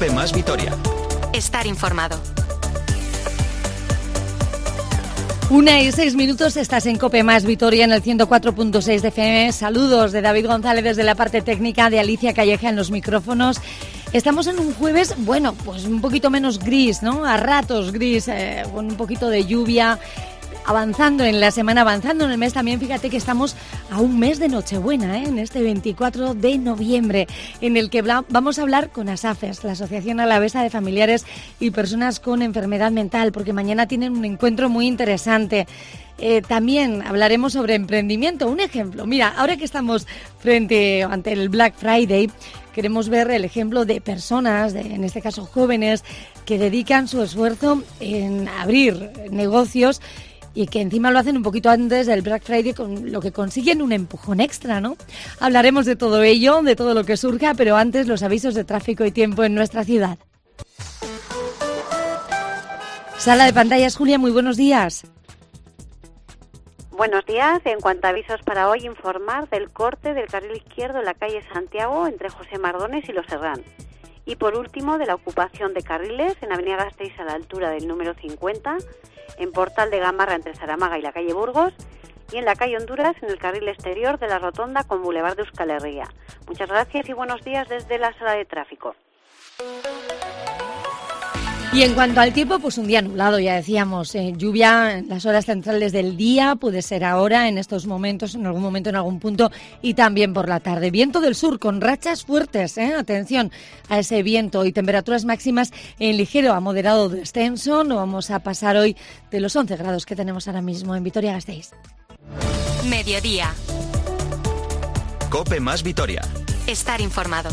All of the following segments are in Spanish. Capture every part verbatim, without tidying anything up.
COPE más Vitoria. Estar informado. Una y seis minutos, estás en COPE más Vitoria en el ciento cuatro punto seis de F M. Saludos de David González desde la parte técnica, de Alicia Calleja en los micrófonos. Estamos en un jueves, bueno, pues un poquito menos gris, ¿no? A ratos gris, eh, con un poquito de lluvia. Avanzando en la semana, avanzando en el mes también, fíjate que estamos a un mes de Nochebuena, ¿eh? En este veinticuatro de noviembre, en el que vamos a hablar con ASAFES, la Asociación Alavesa de Familiares y Personas con Enfermedad Mental, porque mañana tienen un encuentro muy interesante. Eh, también hablaremos sobre emprendimiento. Un ejemplo, mira, ahora que estamos frente ante el Black Friday, queremos ver el ejemplo de personas, de, en este caso jóvenes, que dedican su esfuerzo en abrir negocios y que encima lo hacen un poquito antes del Black Friday, con lo que consiguen un empujón extra, ¿no? Hablaremos de todo ello, de todo lo que surja, pero antes los avisos de tráfico y tiempo en nuestra ciudad. Sala de pantallas, Julia, muy buenos días. Buenos días. En cuanto a avisos para hoy, informar del corte del carril izquierdo en la calle Santiago entre José Mardones y Los Herrán. Y por último, de la ocupación de carriles en Avenida Gasteiz a la altura del número cincuenta, en Portal de Gamarra entre Zaramaga y la calle Burgos, y en la calle Honduras en el carril exterior de la rotonda con Boulevard de Euskal Herria. Muchas gracias y buenos días desde la sala de tráfico. Y en cuanto al tiempo, pues un día nublado, ya decíamos, eh, lluvia en las horas centrales del día, puede ser ahora, en estos momentos, en algún momento, en algún punto, y también por la tarde. Viento del sur con rachas fuertes, ¿eh? Atención a ese viento, y temperaturas máximas en ligero a moderado descenso. No vamos a pasar hoy de los once grados que tenemos ahora mismo en Vitoria-Gasteiz. Mediodía. COPE más Vitoria. Estar informado.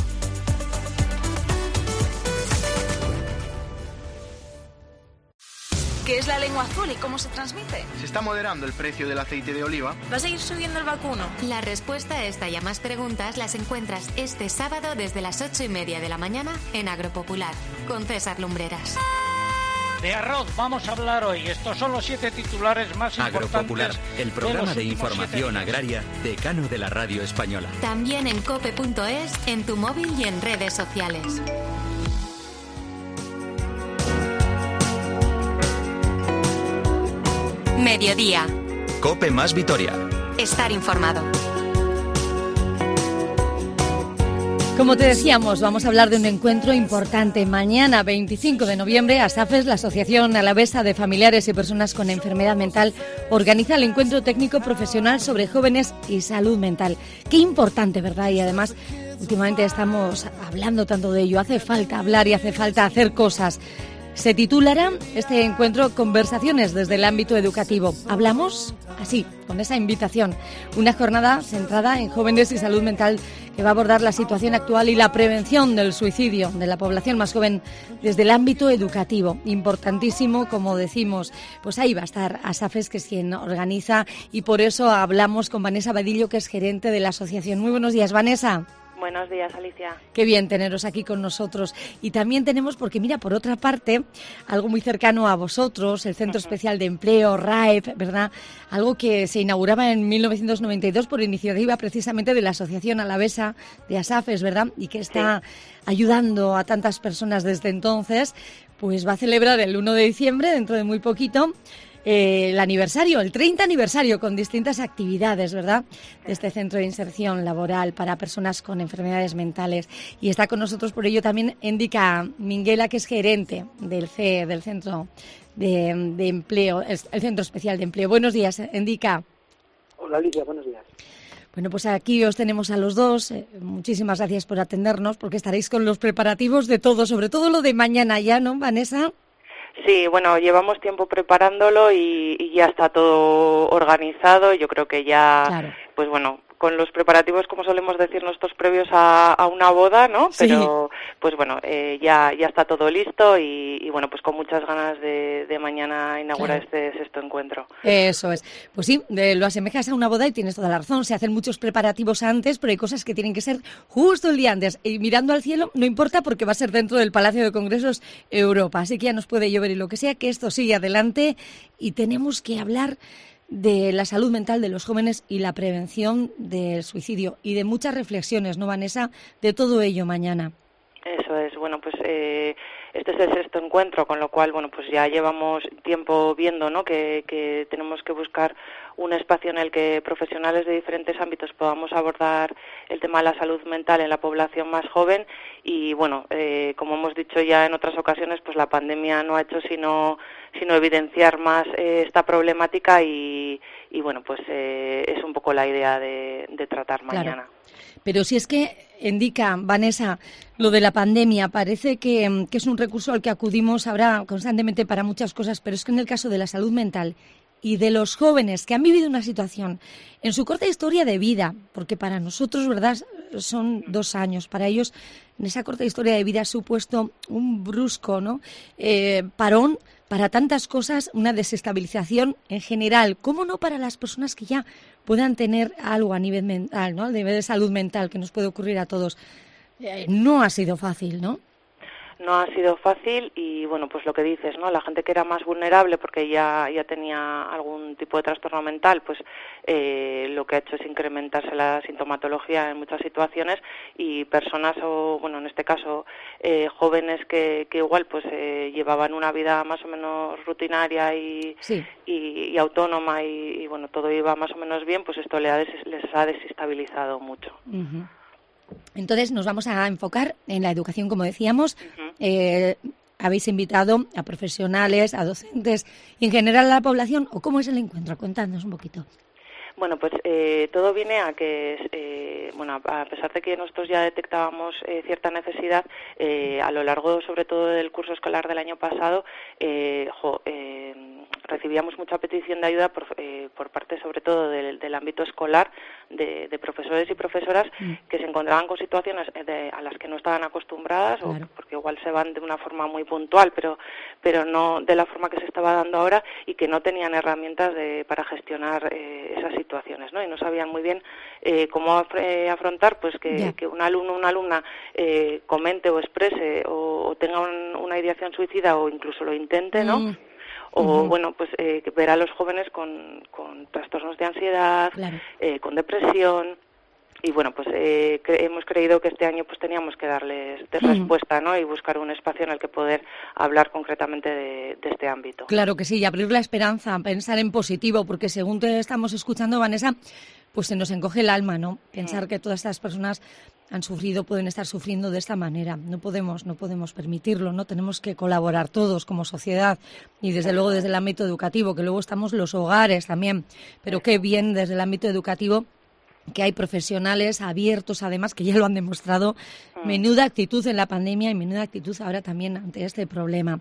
¿Qué es la lengua azul y cómo se transmite? Se está moderando el precio del aceite de oliva. ¿Va a seguir subiendo el vacuno? La respuesta a esta y a más preguntas las encuentras este sábado desde las ocho y media de la mañana en Agropopular, con César Lumbreras. De arroz vamos a hablar hoy. Estos son los siete titulares más Agropopular, importantes. el programa de, de información agraria decano de la radio española. También en cope punto es, en tu móvil y en redes sociales. Mediodía. COPE más Vitoria. Estar informado. Como te decíamos, vamos a hablar de un encuentro importante. Mañana, veinticinco de noviembre, ASAFES, la Asociación Alavesa de Familiares y Personas con Enfermedad Mental, organiza el encuentro técnico profesional sobre jóvenes y salud mental. Qué importante, ¿verdad? Y además, últimamente estamos hablando tanto de ello. Hace falta hablar y hace falta hacer cosas. Se titulará este encuentro Conversaciones desde el ámbito educativo. Hablamos así, con esa invitación. Una jornada centrada en jóvenes y salud mental que va a abordar la situación actual y la prevención del suicidio de la población más joven desde el ámbito educativo. Importantísimo, como decimos. Pues ahí va a estar ASAFES, que es quien organiza, y por eso hablamos con Vanessa Vadillo, que es gerente de la asociación. Muy buenos días, Vanessa. Buenos días, Alicia. Qué bien teneros aquí con nosotros. Y también tenemos, porque mira, por otra parte, algo muy cercano a vosotros, el Centro Especial de Empleo, R A E P, ¿verdad? Algo que se inauguraba en mil novecientos noventa y dos por iniciativa precisamente de la Asociación Alavesa de ASAFES, ¿verdad? Y que está sí. ayudando a tantas personas desde entonces. Pues va a celebrar el uno de diciembre, dentro de muy poquito, Eh, el aniversario, el treinta aniversario, con distintas actividades, ¿verdad?, de este centro de inserción laboral para personas con enfermedades mentales. Y está con nosotros por ello también Endika Minguela, que es gerente del C E, del Centro de, de Empleo, el Centro Especial de Empleo. Buenos días, Endika. Hola, Alicia, buenos días. Bueno, pues aquí os tenemos a los dos. Eh, muchísimas gracias por atendernos, porque estaréis con los preparativos de todo, sobre todo lo de mañana ya, ¿no, Vanessa? Sí, bueno, llevamos tiempo preparándolo y, y ya está todo organizado. Yo creo que ya, claro. pues bueno, con los preparativos, como solemos decir nosotros, previos a, a una boda, ¿no? Sí. Pero, pues bueno, eh, ya ya está todo listo y, y bueno, pues con muchas ganas de, de mañana inaugurar claro. este sexto encuentro. Eso es. Pues sí, de, lo asemejas a una boda y tienes toda la razón. Se hacen muchos preparativos antes, pero hay cosas que tienen que ser justo el día antes. Y mirando al cielo, no importa, porque va a ser dentro del Palacio de Congresos Europa. Así que ya nos puede llover y lo que sea, que esto sigue adelante. Y tenemos que hablar de la salud mental de los jóvenes y la prevención del suicidio, y de muchas reflexiones, ¿no, Vanessa?, de todo ello mañana. Eso es, bueno, pues eh, este es el sexto encuentro, con lo cual, bueno, pues ya llevamos tiempo viendo, ¿no?, que, que tenemos que buscar un espacio en el que profesionales de diferentes ámbitos podamos abordar el tema de la salud mental en la población más joven y, bueno, eh, como hemos dicho ya en otras ocasiones, pues la pandemia no ha hecho sino, sino evidenciar más eh, esta problemática y, y, bueno, pues eh, es un poco la idea de, de tratar mañana. Claro. Pero si es que indica, Vanessa, lo de la pandemia, parece que, que es un recurso al que acudimos ahora constantemente para muchas cosas, pero es que en el caso de la salud mental y de los jóvenes que han vivido una situación en su corta historia de vida, porque para nosotros, ¿verdad?, son dos años, para ellos en esa corta historia de vida ha supuesto un brusco, ¿no?, eh, parón para tantas cosas, una desestabilización en general, ¿cómo no para las personas que ya puedan tener algo a nivel mental, ¿no?, a nivel de salud mental, que nos puede ocurrir a todos? Eh, no ha sido fácil, ¿no? No ha sido fácil y, bueno, pues lo que dices, ¿no?, la gente que era más vulnerable porque ya ya tenía algún tipo de trastorno mental, pues eh, lo que ha hecho es incrementarse la sintomatología en muchas situaciones y personas, o bueno, en este caso, eh, jóvenes que, que igual pues eh, llevaban una vida más o menos rutinaria y, sí. y, y autónoma y, y, bueno, todo iba más o menos bien, pues esto les ha, des, les ha desestabilizado mucho. Uh-huh. Entonces nos vamos a enfocar en la educación, como decíamos. Uh-huh. Eh, ¿Habéis invitado a profesionales, a docentes y en general a la población? ¿O cómo es el encuentro? Contadnos un poquito. Bueno, pues eh, todo viene a que, eh, bueno, a pesar de que nosotros ya detectábamos eh, cierta necesidad, eh, a lo largo, sobre todo del curso escolar del año pasado, eh, jo, eh, recibíamos mucha petición de ayuda por, eh, por parte, sobre todo, del, del ámbito escolar, de, de profesores y profesoras mm. que se encontraban con situaciones de, a las que no estaban acostumbradas, claro. o porque igual se van de una forma muy puntual, pero, pero no de la forma que se estaba dando ahora y que no tenían herramientas de, para gestionar eh, esas situaciones. situaciones, ¿no? Y no sabían muy bien eh, cómo af- eh, afrontar pues que, yeah. que un alumno o una alumna eh, comente o exprese o, o tenga un, una ideación suicida o incluso lo intente, ¿no? Mm. O, uh-huh. bueno, pues eh, ver a los jóvenes con, con trastornos de ansiedad, claro. eh, con depresión. Y bueno, pues eh, cre- hemos creído que este año pues teníamos que darles de respuesta, ¿no? Y buscar un espacio en el que poder hablar concretamente de, de este ámbito. Claro que sí, y abrir la esperanza, pensar en positivo, porque según te estamos escuchando, Vanessa, pues se nos encoge el alma, ¿no? Pensar mm. que todas estas personas han sufrido, pueden estar sufriendo de esta manera. No podemos, no podemos permitirlo, ¿no? Tenemos que colaborar todos como sociedad y desde luego desde el ámbito educativo, que luego estamos los hogares también, pero qué bien desde el ámbito educativo que hay profesionales abiertos, además, que ya lo han demostrado. Menuda actitud en la pandemia y menuda actitud ahora también ante este problema.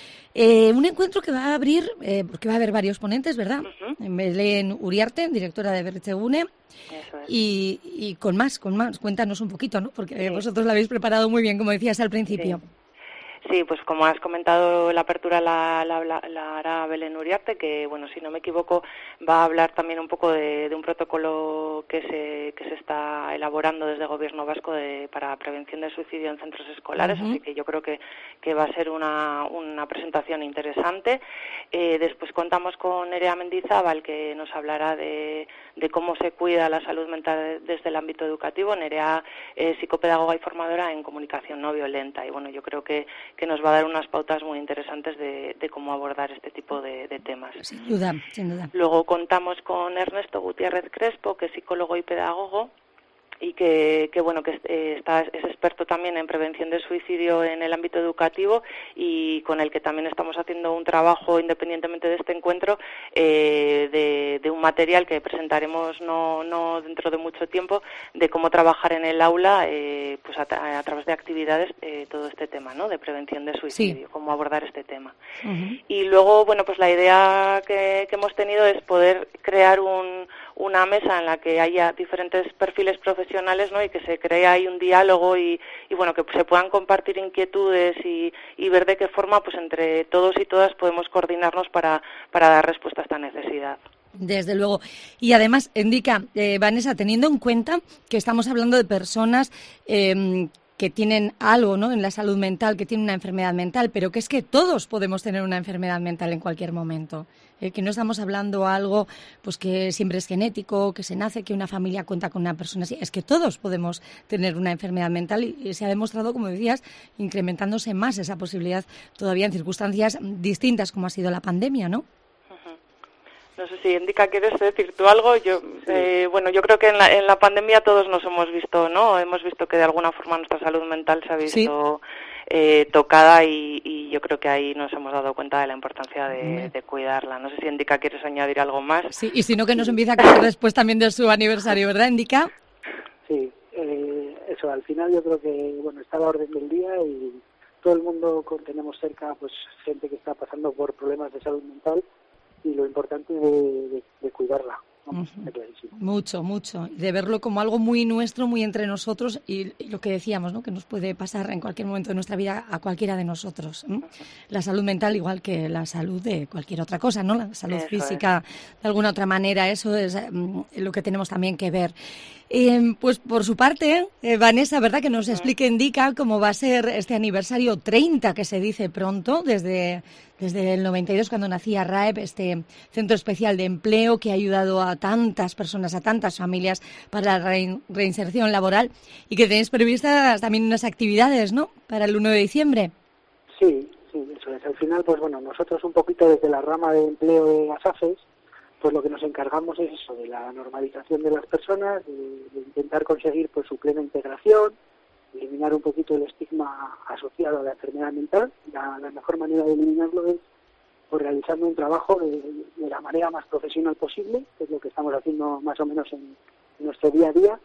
Eh, un encuentro que va a abrir, eh, porque va a haber varios ponentes, ¿verdad? Uh-huh. En Belén Uriarte, directora de Berritzegune, Eso es. y, y con más, con más. Cuéntanos un poquito, ¿no? Porque sí. vosotros lo habéis preparado muy bien, como decías al principio. Sí. Sí, pues como has comentado, la apertura la, la, la, la hará Belén Uriarte, que, bueno, si no me equivoco, va a hablar también un poco de, de un protocolo que se que se está elaborando desde el Gobierno vasco de, para prevención del suicidio en centros escolares, uh-huh. así que yo creo que, que va a ser una, una presentación interesante. Eh, después contamos con Nerea Mendizábal, que nos hablará de, de cómo se cuida la salud mental desde el ámbito educativo. Nerea es psicopedagoga y formadora en comunicación no violenta, y bueno, yo creo que que nos va a dar unas pautas muy interesantes de, de cómo abordar este tipo de, de temas. Sin duda, sin duda. Luego contamos con Ernesto Gutiérrez Crespo, que es psicólogo y pedagogo, y que, que bueno que eh, está, es experto también en prevención del suicidio en el ámbito educativo y con el que también estamos haciendo un trabajo independientemente de este encuentro eh, de, de un material que presentaremos no, no dentro de mucho tiempo de cómo trabajar en el aula eh, pues a, a través de actividades eh, todo este tema, ¿no? De prevención de suicidio, sí. cómo abordar este tema. Uh-huh. Y luego, bueno, pues la idea que, que hemos tenido es poder crear un, una mesa en la que haya diferentes perfiles profesionales, ¿no? Y que se cree ahí un diálogo y, y bueno, que se puedan compartir inquietudes y, y ver de qué forma, pues entre todos y todas podemos coordinarnos para, para dar respuesta a esta necesidad. Desde luego. Y además, indica, eh, Vanessa, teniendo en cuenta que estamos hablando de personas eh, que tienen algo, ¿no?, en la salud mental, que tienen una enfermedad mental, pero que es que todos podemos tener una enfermedad mental en cualquier momento. eh, que no estamos hablando algo pues que siempre es genético, que se nace, que una familia cuenta con una persona así. Es que todos podemos tener una enfermedad mental y, y se ha demostrado, como decías, incrementándose más esa posibilidad todavía en circunstancias distintas como ha sido la pandemia, ¿no? No sé si, Indica, ¿quieres decir tú algo? Yo, eh, bueno, yo creo que en la, en la pandemia todos nos hemos visto, ¿no? Hemos visto que de alguna forma nuestra salud mental se ha visto sí. eh, tocada y, y yo creo que ahí nos hemos dado cuenta de la importancia de, de cuidarla. No sé si, Indica, ¿quieres añadir algo más? Sí, y si no, que nos empieza a caer después también de su aniversario, ¿verdad, Indica? Sí, eh, eso, al final yo creo que, bueno, está a la orden del día y todo el mundo tenemos cerca, pues, gente que está pasando por problemas de salud mental y lo importante de, de, de cuidarla. Vamos, uh-huh. Mucho, mucho. De verlo como algo muy nuestro, muy entre nosotros y, y lo que decíamos, ¿no? Que nos puede pasar en cualquier momento de nuestra vida a cualquiera de nosotros. ¿eh? La salud mental igual que la salud de cualquier otra cosa, ¿no? La salud eso física, es. De alguna otra manera, eso es um, lo que tenemos también que ver. Eh, pues por su parte, eh, Vanessa, ¿verdad? Que nos explique, Indica, cómo va a ser este aniversario treinta, que se dice pronto, desde, desde el noventa y dos, cuando nacía R A E P, este Centro Especial de Empleo que ha ayudado a tantas personas, a tantas familias para la re- reinserción laboral y que tenéis previstas también unas actividades, ¿no?, para el uno de diciembre. Sí, sí, eso es. Al final, pues bueno, nosotros un poquito desde la rama de empleo de ASAFES, pues lo que nos encargamos es eso, de la normalización de las personas, de, de intentar conseguir pues su plena integración, eliminar un poquito el estigma asociado a la enfermedad mental. La, la mejor manera de eliminarlo es pues, realizando un trabajo de, de la manera más profesional posible, que es lo que estamos haciendo más o menos en, en nuestro día a día.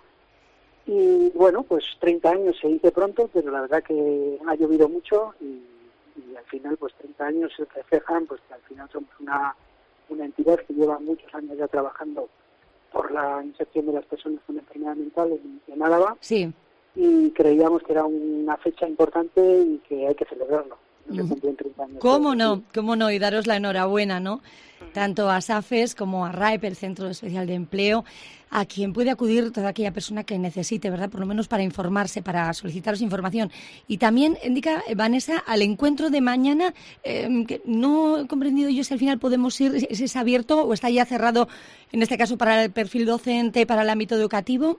Y bueno, pues treinta años se dice pronto, pero la verdad que ha llovido mucho y, y al final pues treinta años se reflejan pues que al final somos una una entidad que lleva muchos años ya trabajando por la inserción de las personas con enfermedad mental en, en Álava. Sí. Y creíamos que era una fecha importante y que hay que celebrarlo. No se cumplen treinta años. ¿Cómo no? ¿Cómo no? Y daros la enhorabuena, ¿no? Tanto a ASAFES como a R A E P, el Centro Especial de Empleo, a quien puede acudir toda aquella persona que necesite, ¿verdad? Por lo menos para informarse, para solicitaros información. Y también, indica Vanessa, al encuentro de mañana, eh, que no he comprendido yo si al final podemos ir, si es abierto o está ya cerrado, en este caso para el perfil docente, para el ámbito educativo.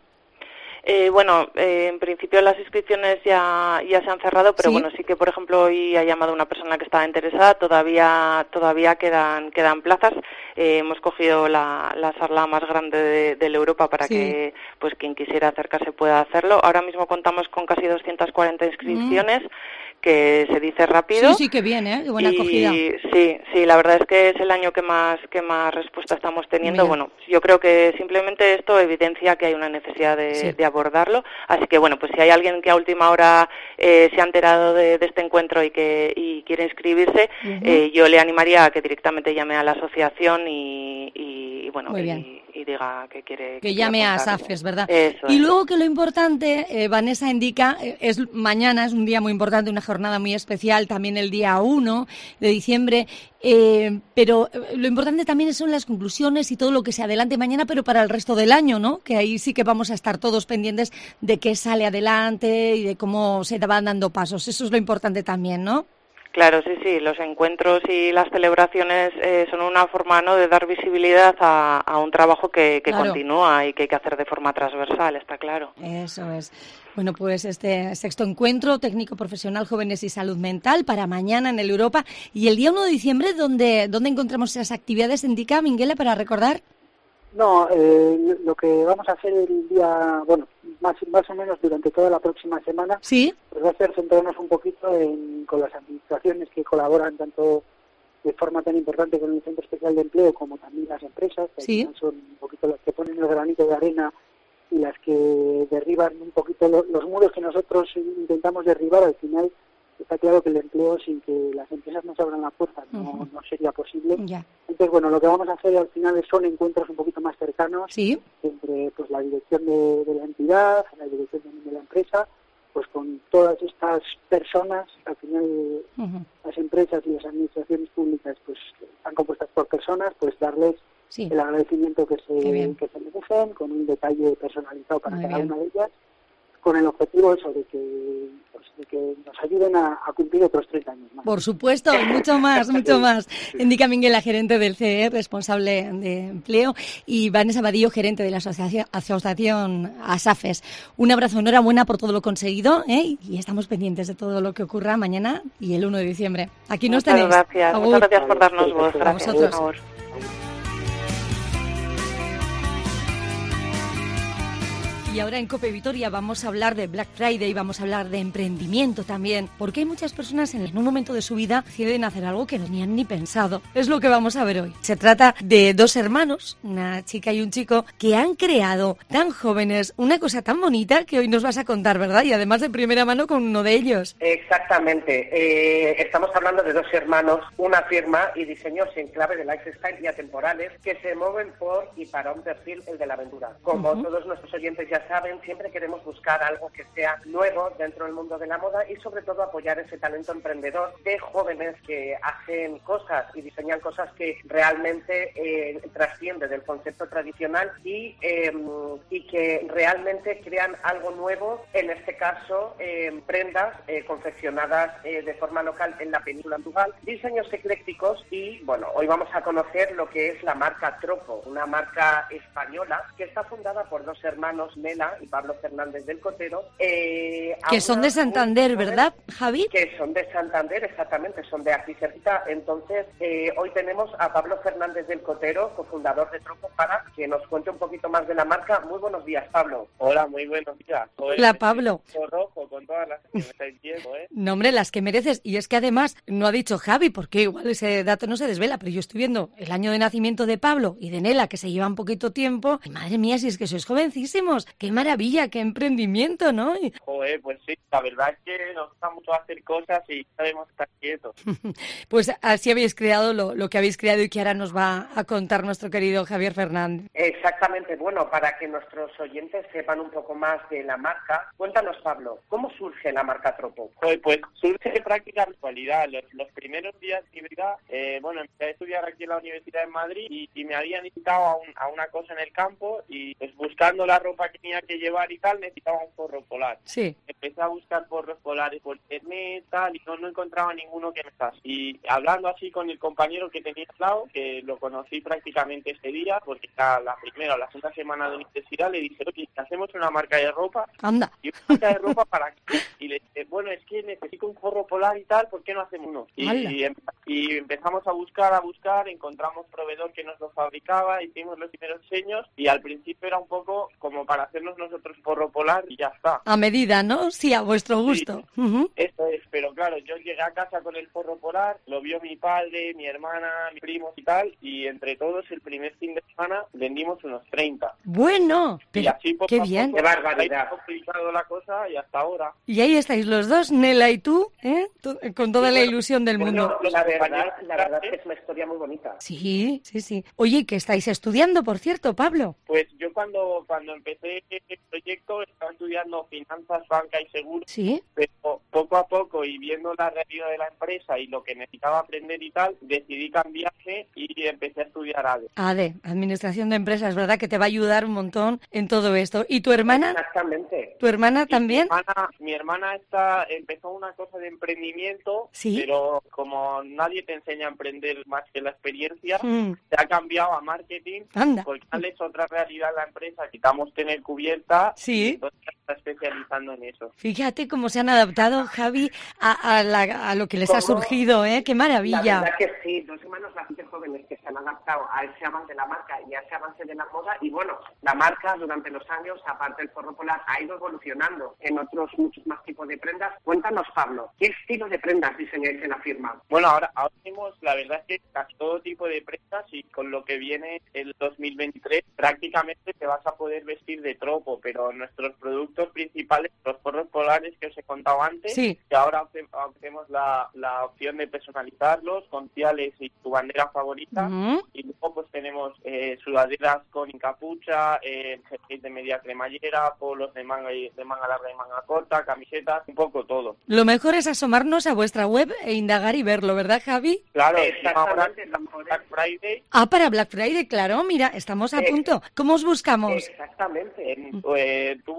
Eh, bueno, eh, en principio las inscripciones ya ya se han cerrado, pero ¿sí? Bueno, sí que por ejemplo hoy ha llamado una persona que estaba interesada, todavía todavía quedan quedan plazas. Eh, hemos cogido la, la sala más grande de, de Europa para sí. que pues quien quisiera acercarse pueda hacerlo. Ahora mismo contamos con casi doscientas cuarenta inscripciones. Mm. que se dice rápido. Sí, sí, que bien, ¿eh? Qué buena y, acogida. Sí, sí, la verdad es que es el año que más que más respuesta estamos teniendo. Mira. Bueno, yo creo que simplemente esto evidencia que hay una necesidad de, sí. de abordarlo. Así que, bueno, pues si hay alguien que a última hora eh, se ha enterado de, de este encuentro y que y quiere inscribirse, uh-huh. eh, yo le animaría a que directamente llame a la asociación y, y, y bueno, y, y diga que quiere... Que, que llame a ASAFES, ¿verdad? Eso y es. Luego que lo importante, eh, Vanessa indica, eh, es mañana, es un día muy importante, una jornada muy especial, también el día uno de diciembre, eh, pero lo importante también son las conclusiones y todo lo que se adelante mañana, pero para el resto del año, ¿no? Que ahí sí que vamos a estar todos pendientes de qué sale adelante y de cómo se van dando pasos. Eso es lo importante también, ¿no? Claro, sí, sí, los encuentros y las celebraciones eh, son una forma, ¿no?, de dar visibilidad a, a un trabajo que, que claro. continúa y que hay que hacer de forma transversal, está claro. Eso es. Bueno, pues este sexto encuentro técnico profesional Jóvenes y Salud Mental para mañana en el Europa y el día uno de diciembre, ¿dónde, dónde encontramos esas actividades, indica Minguela, para recordar? No, eh, lo que vamos a hacer el día, bueno, más, más o menos durante toda la próxima semana, ¿sí?, pues va a ser centrarnos un poquito en, con las administraciones que colaboran tanto de forma tan importante con el Centro Especial de Empleo como también las empresas, que ¿sí?, son un poquito las que ponen el granito de arena y las que derriban un poquito lo, los muros que nosotros intentamos derribar. Al final está claro que el empleo sin que las empresas nos abran la puerta no, uh-huh. no sería posible. Yeah. Entonces, bueno, lo que vamos a hacer al final son encuentros un poquito más cercanos, ¿sí?, entre pues la dirección de, de la entidad, la dirección de, de la empresa, pues con todas estas personas. Al final uh-huh. las empresas y las administraciones públicas pues están compuestas por personas, pues darles sí. el agradecimiento que se, que se merecen, con un detalle personalizado para Muy cada bien. una de ellas. con el objetivo eso de que, pues, de que nos ayuden a, a cumplir otros treinta años más. Por supuesto, y mucho más, mucho más. Indica Minguela, gerente del C E, responsable de empleo, y Vanessa Vadillo, gerente de la asociación, asociación ASAFES. Un abrazo, enhorabuena por todo lo conseguido, ¿eh? Y estamos pendientes de todo lo que ocurra mañana y el uno de diciembre. Aquí nos Muchas tenéis. Gracias. Muchas gracias por darnos voz. Gracias. A vosotros. Por favor. Y ahora en COPE Vitoria vamos a hablar de Black Friday, vamos a hablar de emprendimiento también, porque hay muchas personas en un momento de su vida que deciden hacer algo que no tenían ni pensado. Es lo que vamos a ver hoy. Se trata de dos hermanos, una chica y un chico, que han creado tan jóvenes una cosa tan bonita que hoy nos vas a contar, ¿verdad? Y además de primera mano con uno de ellos. Exactamente. Eh, estamos hablando de dos hermanos, una firma y diseños en clave de lifestyle y atemporales que se mueven por y para un perfil, el de la aventura. Como uh-huh. todos nuestros oyentes ya saben, siempre queremos buscar algo que sea nuevo dentro del mundo de la moda y sobre todo apoyar ese talento emprendedor de jóvenes que hacen cosas y diseñan cosas que realmente eh, trascienden del concepto tradicional y, eh, y que realmente crean algo nuevo, en este caso eh, prendas eh, confeccionadas eh, de forma local en la península Andugal, diseños eclécticos y bueno, hoy vamos a conocer lo que es la marca Tropo, una marca española que está fundada por dos hermanos, Nela y Pablo Fernández del Cotero. Eh, que son de Santander, ¿verdad, Javi? Que son de Santander, exactamente, son de aquí cerquita. Entonces, eh, hoy tenemos a Pablo Fernández del Cotero, cofundador de Tropo, para que nos cuente un poquito más de la marca. Muy buenos días, Pablo. Hola, muy buenos días. Hoy Hola, Pablo. Rojo con todas las que me estáis viendo, ¿eh? No, hombre, las que mereces. Y es que además, no ha dicho Javi, porque igual ese dato no se desvela, pero yo estoy viendo el año de nacimiento de Pablo y de Nela, que se llevan poquito tiempo. Y madre mía, si es que sois jovencísimos. ¡Qué maravilla, qué emprendimiento!, ¿no? Joder, pues sí, la verdad es que nos gusta mucho hacer cosas y sabemos estar quietos. Pues así habéis creado lo, lo que habéis creado y que ahora nos va a contar nuestro querido Javier Fernández. Exactamente, bueno, para que nuestros oyentes sepan un poco más de la marca, cuéntanos, Pablo, ¿cómo surge la marca Tropo? Pues, pues surge de práctica actualidad. Los, los primeros días de universidad, eh, bueno, empecé a estudiar aquí en la Universidad de Madrid y, y me habían invitado a, un, a una cosa en el campo y pues buscando la ropa que tenía que llevar y tal, necesitaba un forro polar. Sí. Empecé a buscar forros polares por internet tal, y no, no encontraba ninguno que me estase. Y hablando así con el compañero que tenía al lado, que lo conocí prácticamente ese día, porque era la primera o la segunda semana de universidad, le dije, oye, hacemos una marca de ropa. Anda. ¿Y una marca de ropa para qué? Y le dije, bueno, es que necesito un forro polar y tal, ¿por qué no hacemos uno? Y, y, y empezamos a buscar, a buscar, encontramos proveedor que nos lo fabricaba, hicimos los primeros diseños y al principio era un poco como para hacernos nosotros forro polar y ya está. A medida, ¿no? Sí, a vuestro gusto. Sí, uh-huh. Eso es, pero claro, yo llegué a casa con el forro polar, lo vio mi padre, mi hermana, mis primos y tal, y entre todos el primer fin de semana vendimos unos treinta. Bueno, pero y así poco qué a bien. Poco, qué barbaridad. Ha complicado la cosa y hasta ahora. Y ahí estáis los dos, Nela y tú, ¿eh? Con toda sí, la bueno, ilusión del bueno, mundo. La verdad, la verdad es que es una historia muy bonita. Sí, sí, sí. Oye, ¿qué estáis estudiando, por cierto, Pablo? Pues yo cuando cuando empecé el proyecto estaba estudiando finanzas, banca y seguros. Sí. Pero poco a poco y viendo la realidad de la empresa y lo que necesitaba aprender y tal, decidí cambiarme y empecé a estudiar A D E. A D E, Administración de Empresas, ¿verdad? Que te va a ayudar un montón en todo esto. ¿Y tu hermana? Exactamente. ¿Tu hermana también? Mi hermana, mi hermana está, empezó una cosa de emprendimiento, ¿sí? Pero como nadie te enseña a emprender más que la experiencia, mm. se ha cambiado a marketing. Anda. Porque tal es otra realidad en la empresa, quitamos tener cubierta. Sí. Y entonces está especializando en eso. Fíjate cómo se han adaptado, Javi, a, a, la, a lo que les ha surgido, ¿eh? ¡Qué maravilla! La verdad que sí, dos hermanos bastante jóvenes que se han adaptado a ese avance de la marca y a ese avance de la moda. Y bueno, la marca durante los años, aparte del forro polar, ha ido evolucionando en otros muchos más tipos de prendas. Cuéntanos, Pablo, ¿qué estilo de prendas diseñáis en la firma? Bueno, ahora, ahora tenemos, la verdad es que casi todo tipo de prendas y con lo que viene el dos mil veintitrés prácticamente te vas a poder vestir de Tropo, pero nuestros productos principales, los forros polares que os he contado antes, sí. que ahora tenemos la, la opción de personalizarlos con tiales y tu bandera favorita, uh-huh. y luego pues tenemos eh, sudaderas con capucha, eh, jerseys de media cremallera, polos de manga y de manga larga y manga corta, camisetas, un poco todo. Lo mejor es asomarnos a vuestra web e indagar y verlo, ¿verdad, Javi? Claro, exactamente. Ahora, Black Friday. Ah, para Black Friday, claro, mira, estamos a eh, punto. ¿Cómo os buscamos? Exactamente. En, eh, tú buscas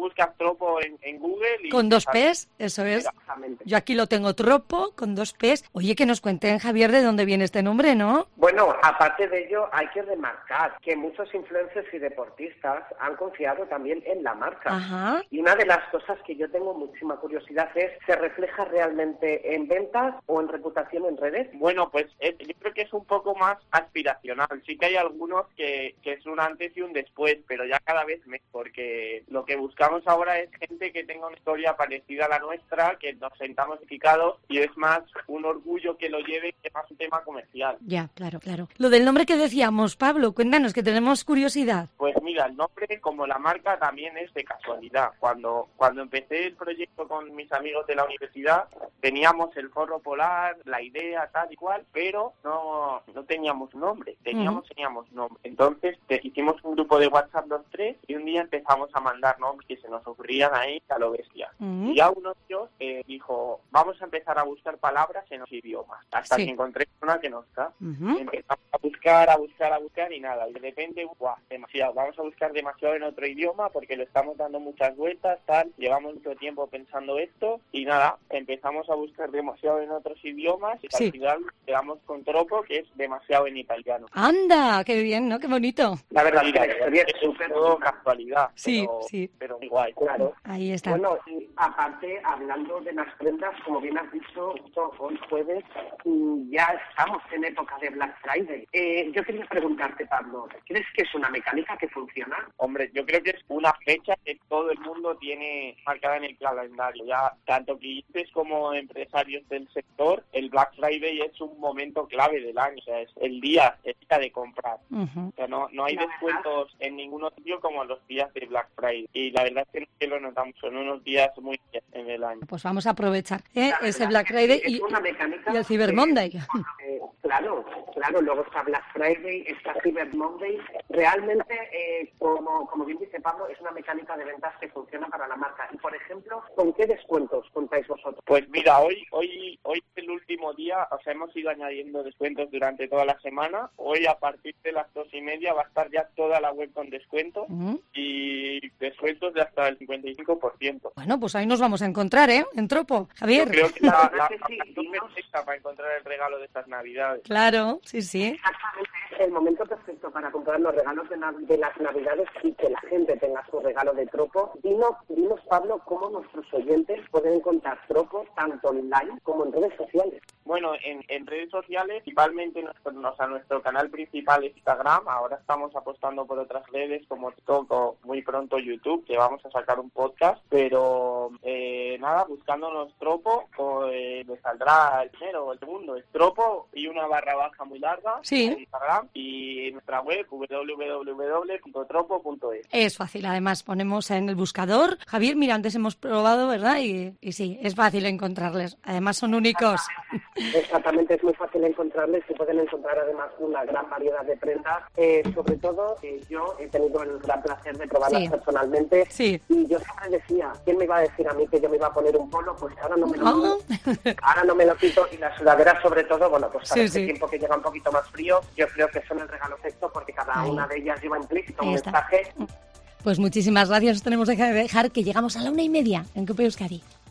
Tropo en, en Google. Y con dos P's, eso es. Exactamente. Yo aquí lo tengo, Tropo, con dos P's. Oye, que nos cuenten, Javier, de dónde viene este nombre, ¿no? Bueno, aparte de ello, hay que remarcar que muchos influencers y deportistas han confiado también en la marca. Ajá. Y una de las cosas que yo tengo muchísima curiosidad es, ¿se refleja realmente en ventas o en reputación en redes? Bueno, pues es, yo creo que es un poco más aspiracional. Sí que hay algunos que, que es un antes y un después, pero ya cada vez mejor, porque lo que buscamos ahora es gente que tenga una historia parecida a la nuestra, que nos sentamos identificados y es más un orgullo que lo lleve que más un tema comercial. Ya, claro, claro. Lo del nombre que decíamos, Pablo, cuéntanos, que tenemos curiosidad. Pues mira, el nombre, como la marca, también es de casualidad. Cuando, cuando empecé el proyecto con mis amigos de la universidad, teníamos el forro polar, la idea, tal y cual, pero no, no teníamos nombre. Teníamos, uh-huh. teníamos nombre. Entonces te, hicimos un grupo de WhatsApp los tres y un día empezamos a mandar nombres que se nos ocurrían ahí a lo bestia. Uh-huh. Y ya uno de ellos eh, dijo, vamos a empezar a buscar palabras en los idiomas, hasta sí. que encontré una que nos da. Uh-huh. Empezamos a buscar, a buscar, a buscar y nada. Y de repente, ¡guau! Demasiado. Vamos a buscar demasiado en otro idioma porque le estamos dando muchas vueltas, tal. Llevamos mucho tiempo pensando esto y nada, empezamos a buscar demasiado en otros idiomas y sí. al final quedamos con Tropo, que es demasiado en italiano. ¡Anda! ¡Qué bien, ¿no? ¡Qué bonito! La verdad, sí, la historia es súper casualidad. Sí, pero, sí. Pero muy guay. Claro. Ahí está. Bueno, y aparte, hablando de las prendas, como bien has dicho, hoy jueves ya estamos en época de Black Friday. Eh, yo quería preguntarte, Pablo, ¿crees que es una mecánica que funciona? Hombre, yo creo que es una fecha que todo el mundo tiene marcada en el calendario. Ya tanto clientes como empresarios del sector, el Black Friday es un momento clave del año. O sea, es el día, el día de comprar. Uh-huh. O sea, no, no hay descuentos en ningún otro sitio como los días de Black Friday. Y la verdad es que lo notamos, son unos días muy bien en el año. Pues vamos a aprovechar ¿eh? ese Black Friday y, y el Cyber Monday. Eh, claro, claro, luego está Black Friday, está Cyber Monday. Realmente, eh, como, como bien dice Pablo, es una mecánica de ventas que funciona para la marca. Y, por ejemplo, ¿con qué descuentos contáis vosotros? Pues mira, hoy hoy hoy es el último día, o sea, hemos ido añadiendo descuentos durante toda la semana. Hoy, a partir de las dos y media, va a estar ya toda la web con descuento uh-huh. y descuentos de hasta el cincuenta y cinco por ciento. Bueno, pues ahí nos vamos a encontrar, ¿eh? En Tropo, Javier. Yo creo que la, la, la ocasión perfecta para encontrar el regalo de estas Navidades. Claro, sí, sí. Exactamente, es el momento perfecto para comprar los regalos de, na- de las Navidades y que la gente tenga su regalo de Tropo. Dinos, dinos, Pablo, cómo nuestros oyentes pueden encontrar Tropo tanto online como en redes sociales. Bueno, en, en redes sociales, principalmente nuestro, o sea, nuestro canal principal es Instagram. Ahora estamos apostando por otras redes como TikTok o muy pronto YouTube, que vamos a sacar un podcast. Pero eh, nada, buscándonos Tropo, o, eh, le saldrá el primero o el segundo. Es Tropo y una barra baja muy larga sí. en Instagram y en nuestra web doble u doble u doble u punto tropo punto es. Es fácil, además ponemos en el buscador. Javier, mira, antes hemos probado, ¿verdad? Y, y sí, es fácil encontrarles. Además son únicos. Exactamente, es muy fácil encontrarles y pueden encontrar además una gran variedad de prendas. Eh, sobre todo, eh, yo he tenido el gran placer de probarlas sí. personalmente. Sí. Y yo siempre decía, ¿quién me iba a decir a mí que yo me iba a poner un polo? Pues ahora no me lo oh. quito. Ahora no me lo quito. Y las sudaderas, sobre todo, bueno, pues para sí, este sí. tiempo que llega un poquito más frío, yo creo que son el regalo perfecto porque cada Ahí. una de ellas lleva implícito un mensaje. Pues muchísimas gracias. Os tenemos que dejar que llegamos a la una y media en Cope Euskadi.